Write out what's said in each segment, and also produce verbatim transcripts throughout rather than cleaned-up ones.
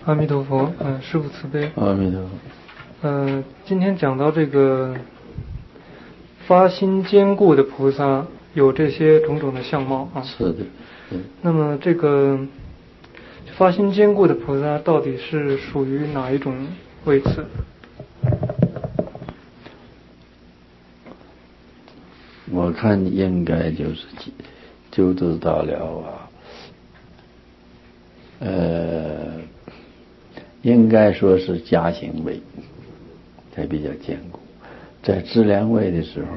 阿弥陀佛，嗯、呃，师父慈悲。 阿弥陀佛。 嗯、呃，今天讲到这个发心坚固的菩萨有这些种种的相貌啊。 是的。嗯。 那么这个发心坚固的菩萨到底是属于哪一种位次？ 我看应该就是就知道了啊。呃，应该说是加行位才比较坚固，在质量位的时候，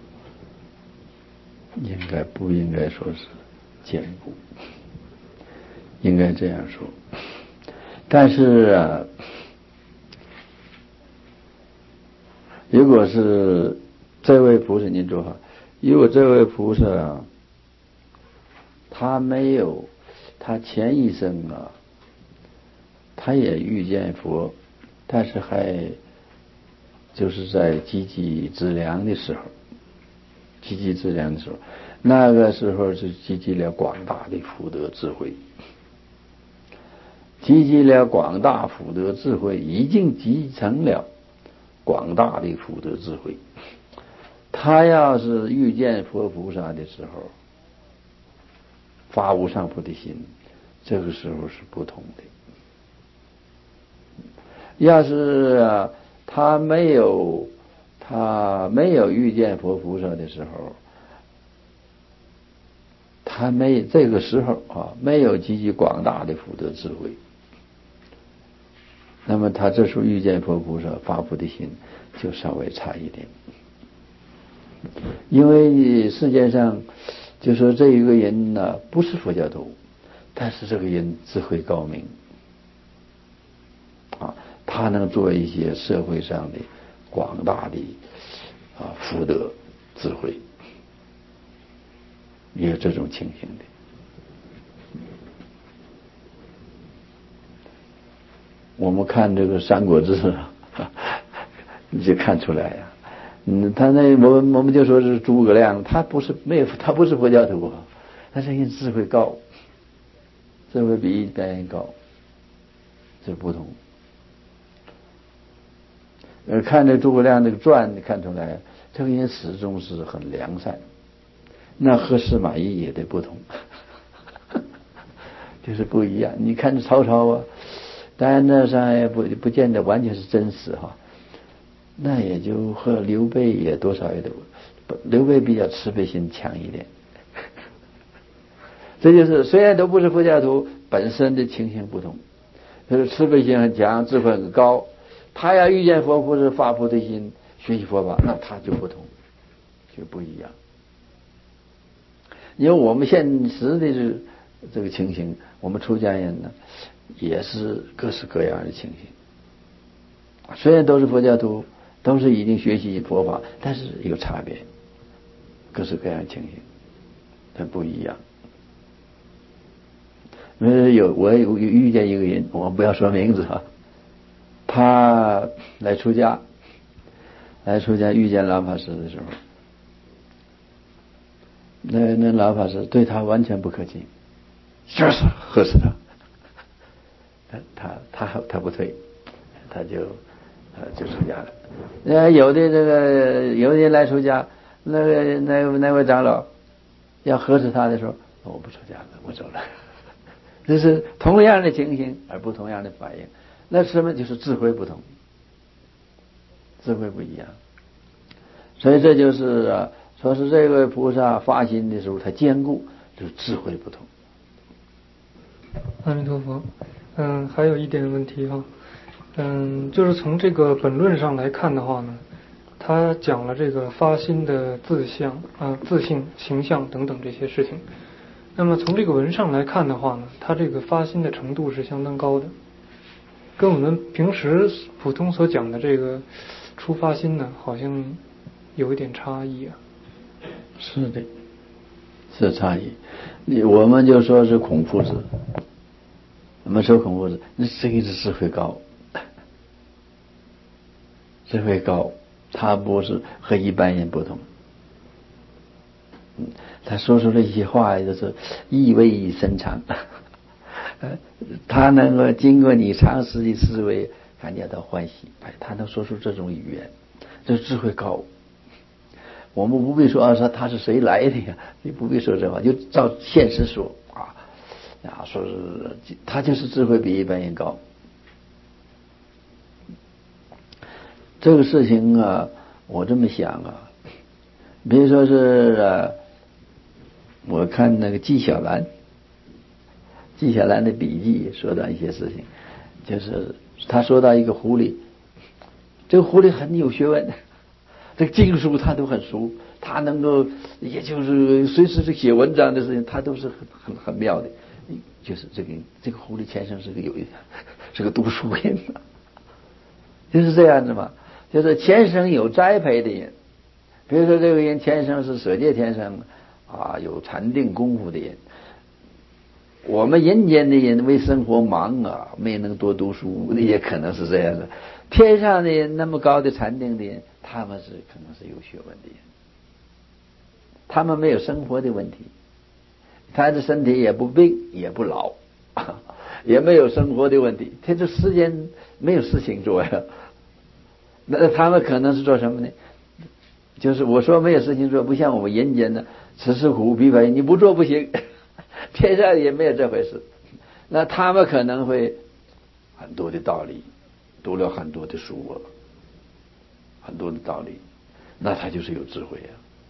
应该不应该说是坚固，应该这样说。但是啊，如果是这位菩萨，您说哈，如果这位菩萨啊，他没有。他前一生啊，他也遇见佛，但是还就是在积极资粮的时候，积极资粮的时候，那个时候是积极了广大的福德智慧，积极了广大福德智慧，已经集成了广大的福德智慧。他要是遇见佛菩萨的时候，发无上菩提心，这个时候是不同的。要是啊，他没有他没有遇见佛菩萨的时候，他没这个时候啊，没有积极广大的福德智慧，那么他这时候遇见佛菩萨发菩提心就稍微差一点。因为世界上就说这一个人呢、啊、不是佛教徒，但是这个人智慧高明啊，他能做一些社会上的广大的啊福德智慧，也有这种情形的。我们看这个《三国志》你就看出来呀、啊。嗯，他那我我们就说是诸葛亮，他不是没有，他不是佛教徒，但是人智慧高，智慧比一般人高，这不同。呃，看这诸葛亮这个传，你看出来，这个人始终是很良善。那和司马懿也得不同，就是不一样。你看曹操啊，当然那上也不不见得完全是真实哈。那也就和刘备也多少也都，刘备比较慈悲心强一点。这就是虽然都不是佛教徒，本身的情形不同。就是慈悲心很强，智慧很高。他要遇见佛菩萨发菩提心，学习佛法，那他就不同，就不一样。因为我们现实的这这个情形，我们出家人呢，也是各式各样的情形。虽然都是佛教徒，都是已经学习佛法，但是有差别，各式各样的情形，它不一样。因为有我有遇见一个人，我不要说名字哈，他来出家，来出家遇见老法师的时候，那那老法师对他完全不客气，就是喝死他，他他他他不退，他就呃就出家了。呃，有的这个有的人来出家，那个那那位长老要呵斥他的时候，我不出家了，我走了。这是同样的情形而不同样的反应，那什么就是智慧不同，智慧不一样。所以这就是啊，说是这位菩萨发心的时候，他坚固，就是智慧不同。 阿弥陀佛。嗯，还有一点问题哈，嗯，就是从这个本论上来看的话呢，他讲了这个发心的自相啊、呃、自性、形象等等这些事情。那么从这个文上来看的话呢，他这个发心的程度是相当高的，跟我们平时普通所讲的这个出发心呢，好像有一点差异啊。 是的，是差异。你我们就说是孔夫子，我们说孔夫子，那这个是智慧高，智慧高，他不是和一般人不同。嗯，他说出了一些话，就是意味深长， 呃，他能够经过你长时的思维，感觉到欢喜，哎，他能说出这种语言，这智慧高。我们不必说啊，说他是谁来的呀？你不必说这话，就照现实说啊，啊，说是他就是智慧比一般人高。这个事情啊，我这么想啊，比如说是、啊、我看那个纪晓岚，纪晓岚的笔记说到一些事情，就是他说到一个狐狸，这个狐狸很有学问，这个经书他都很熟，他能够也就是随时这写文章的事情，他都是很很很妙的。就是这个这个狐狸前生是个有是个读书人，就是这样子嘛。就是前生有栽培的人，比如说这个人前生是舍戒天生啊，有禅定功夫的人。我们人间的人为生活忙啊，没能多读书，也可能是这样的。天上的人那么高的禅定的人，他们是可能是有学问的人，他们没有生活的问题，他的身体也不病也不老，也没有生活的问题，他这时间没有事情做呀。那他们可能是做什么呢？就是我说没有事情做，不像我们人间的吃吃苦逼白，你不做不行。天上也没有这回事。那他们可能会很多的道理，读了很多的书啊，很多的道理，那他就是有智慧啊。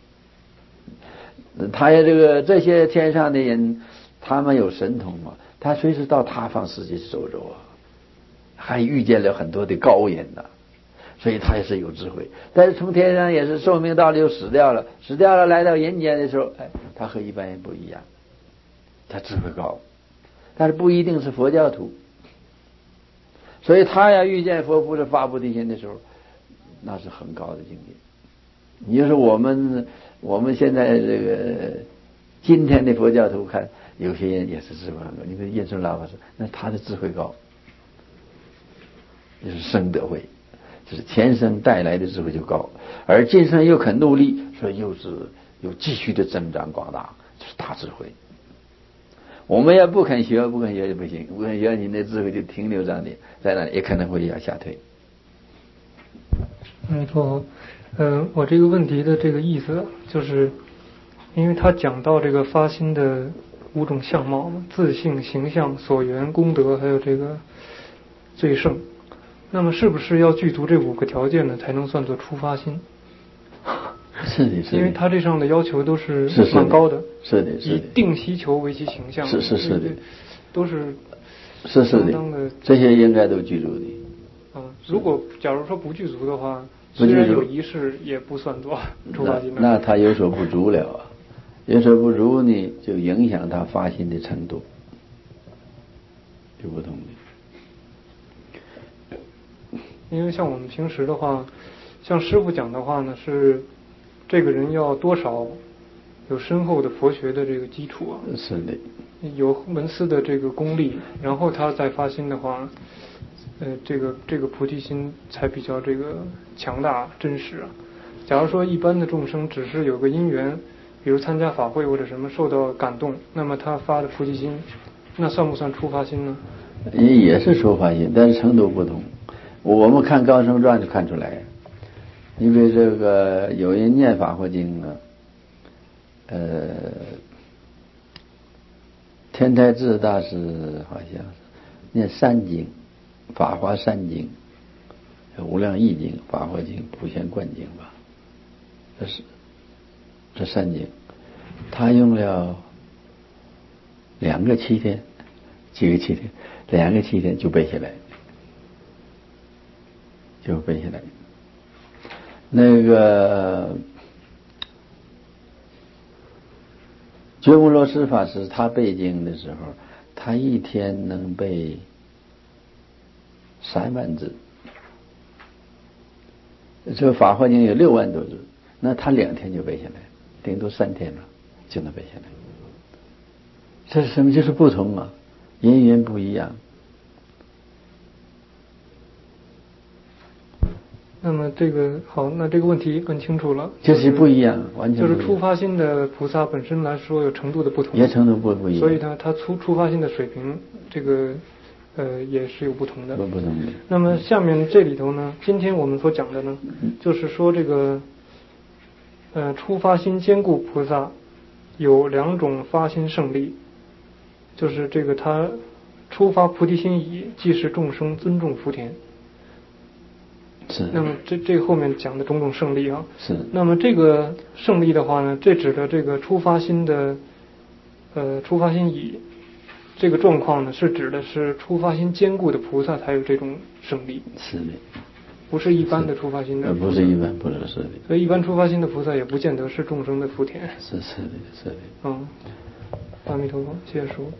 他也这个这些天上的人，他们有神通嘛，他随时到他方世界去走走啊，还遇见了很多的高人呐、啊，所以他也是有智慧。但是从天上也是寿命到了就死掉了，死掉了来到人间的时候，哎，他和一般人不一样，他智慧高，但是不一定是佛教徒。所以他要遇见佛菩萨发菩提心的时候，那是很高的境界。你就是我们我们现在这个今天的佛教徒看，有些人也是智慧很高。你看印顺老法师，那他的智慧高，就是生德慧，就是前生带来的智慧就高，而今生又肯努力，所以又是又继续的增长广大，就是大智慧。我们要不肯学，不肯学就不行，不肯学，你的智慧就停留在那里，在那里也可能会要下退。 没错，呃，我这个问题的这个意思，就是因为他讲到这个发心的五种相貌嘛，自性、形象、所缘、功德，还有这个最胜。那么是不是要具足这五个条件呢，才能算作初发心？ 是的，是的， 因为他这上的要求都是是蛮高的， 是的，是的， 以定希求为其形象， 是是是的， 都是是是的，这些应该都具足的。 啊，如果假如说不具足的话，虽然有仪式，也不算作初发心。 那他有所不足了啊，有所不足呢，就影响他发心的程度，就不同的。 因为像我们平时的话，像师父讲的话呢，是这个人要多少有深厚的佛学的这个基础啊， 是的， 有文思的这个功力，然后他再发心的话，呃，这个这个菩提心才比较这个强大真实啊。假如说一般的众生只是有个因缘，比如参加法会或者什么受到感动，那么他发的菩提心，那算不算初发心呢？ 也也是初发心，但是程度不同。我们看高僧传就看出来，因为这个有人念法华经啊，呃，天台智大师好像是念三经，法华三经、无量义经、法华经、普贤观经吧，这是这三经，他用了两个七天，几个七天，两个七天就背下来。就背下来。那个觉悟罗什法师他背经的时候，他一天能背三万字。这个法华经有六万多字，那他两天就背下来，顶多三天了就能背下来。这是什么？就是不同啊，人缘不一样。 那么这个好，那这个问题问清楚了， 就是不一样，完全不一样。 就是初发心的菩萨本身来说有程度的不同， 也程度不不一样， 所以呢，他初初发心的水平，这个呃也是有不同的。 不不同的。 那么下面这里头呢，今天我们所讲的呢，就是说这个呃初发心坚固菩萨有两种发心胜利，就是这个他初发菩提心已，即是众生尊重福田。 是。 那么这这后面讲的种种胜利啊， 是。 那么这个胜利的话呢，这指的这个初发心的，呃，初发心已这个状况呢，是指的是初发心坚固的菩萨才有这种胜利。 是的。 不是一般的初发心的。 不是一般，不是是的。 所以一般初发心的菩萨也不见得是众生的福田。 是是的，是的。 嗯，阿弥陀佛，谢谢师父。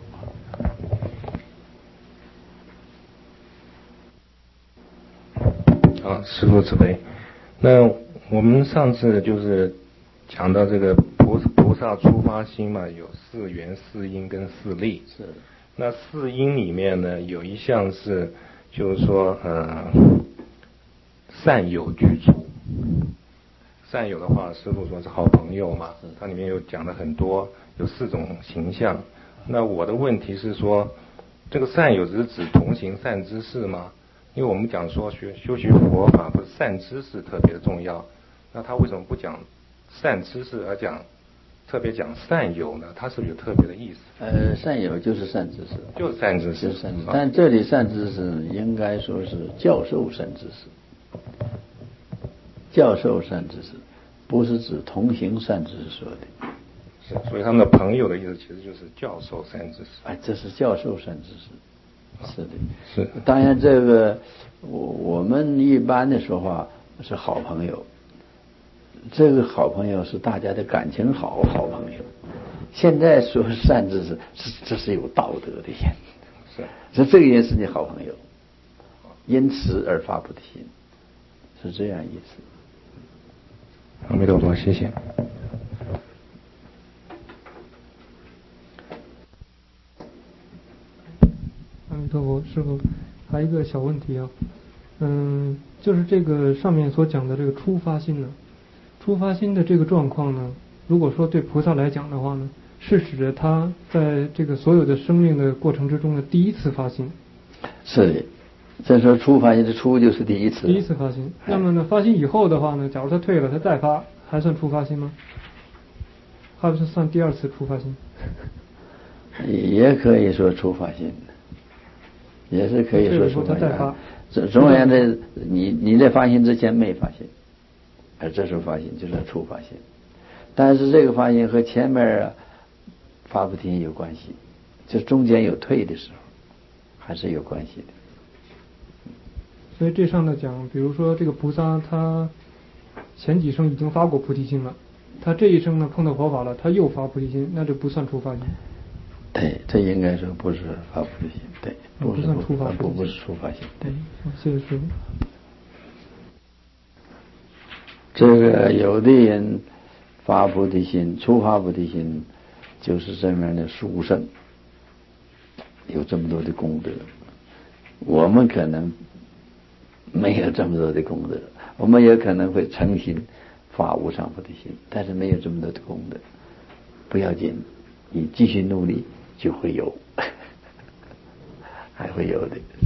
啊，师父慈悲。那我们上次就是讲到这个菩菩萨初发心嘛，有四缘、四因跟四力。 是。 那四因里面呢，有一项是，就是说，呃，善友具足。善友的话，师父说是好朋友嘛，它里面有讲了很多，有四种形象。那我的问题是说，这个善友只是指同行善知识吗？因为我们讲说学修习佛法，不是善知识特别的重要，那他为什么不讲善知识而讲特别讲善友呢？他是不是有特别的意思？ 呃，善友就是善知识， 就是善知识， 就是善知识。但这里善知识应该说是教授善知识，教授善知识，不是指同行善知识说的。 是，所以他们的朋友的意思其实就是教授善知识。 哎，这是教授善知识。是的， 是。 当然，这个我我们一般的说话是好朋友，这个好朋友是大家的感情好，好朋友。现在说善知识，是这是有道德的人， 是， 所以这个也是你好朋友，因此而发菩提心，是这样意思。 阿弥陀佛，谢谢。 阿弥陀佛，师父，还有一个小问题啊，嗯，就是这个上面所讲的这个初发心呢，初发心的这个状况呢，如果说对菩萨来讲的话呢，是指着他在这个所有的生命的过程之中的第一次发心。 是的，这时候初发心的初就是第一次。 第一次发心。那么呢，发心以后的话呢，假如他退了，他再发，还算初发心吗？还是算第二次初发心？ 也可以说初发心。也是可以说出发心，总而言之，你你在发心之前没发心，而这时候发心就是初发心，但是这个发心和前面啊发菩提心有关系，就中间有退的时候，还是有关系的。 所以这上头讲，比如说这个菩萨他前几生已经发过菩提心了，他这一生呢碰到佛法了，他又发菩提心，那就不算初发心。 对，这应该说不是发菩提心，对， 不是算初发， 不不是初发心。 对，谢谢师父。 这个有的人发菩提心，初发菩提心，就是这样的殊胜，有这么多的功德。我们可能没有这么多的功德，我们也可能会诚心发无上菩提心，但是没有这么多的功德。不要紧，你继续努力就会有，还会有的。